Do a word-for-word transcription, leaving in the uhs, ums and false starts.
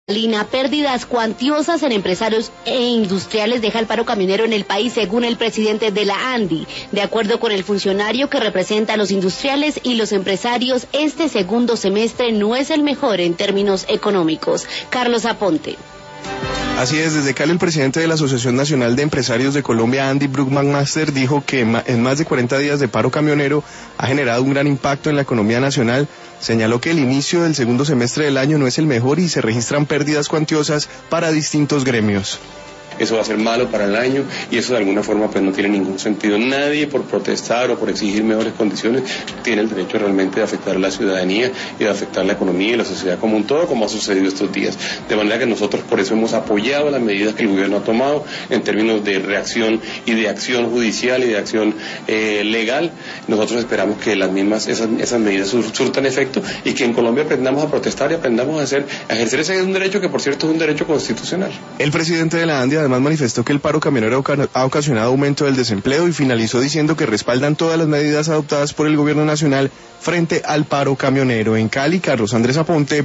Lina, pérdidas cuantiosas en empresarios e industriales deja el paro camionero en el país, según el presidente de la ANDI. De acuerdo con el funcionario que representa a los industriales y los empresarios, este segundo semestre no es el mejor en términos económicos. Carlos Aponte. Así es, desde Cali el presidente de la Asociación Nacional de Empresarios de Colombia, Andy Brookman-Master, dijo que en más de cuarenta días de paro camionero ha generado un gran impacto en la economía nacional. Señaló que el inicio del segundo semestre del año no es el mejor y se registran pérdidas cuantiosas para distintos gremios. Eso va a ser malo para el año y eso de alguna forma pues no tiene ningún sentido. Nadie por protestar o por exigir mejores condiciones tiene el derecho realmente de afectar a la ciudadanía y de afectar la economía y la sociedad como un todo, como ha sucedido estos días. De manera que nosotros por eso hemos apoyado las medidas que el gobierno ha tomado en términos de reacción y de acción judicial y de acción eh, legal. Nosotros esperamos que las mismas, esas, esas medidas sur, surtan efecto y que en Colombia aprendamos a protestar y aprendamos a hacer, a ejercer ese es un derecho que por cierto es un derecho constitucional. El presidente de la ANDI además manifestó que el paro camionero ha ocasionado aumento del desempleo y finalizó diciendo que respaldan todas las medidas adoptadas por el gobierno nacional frente al paro camionero. En Cali, Carlos Andrés Aponte.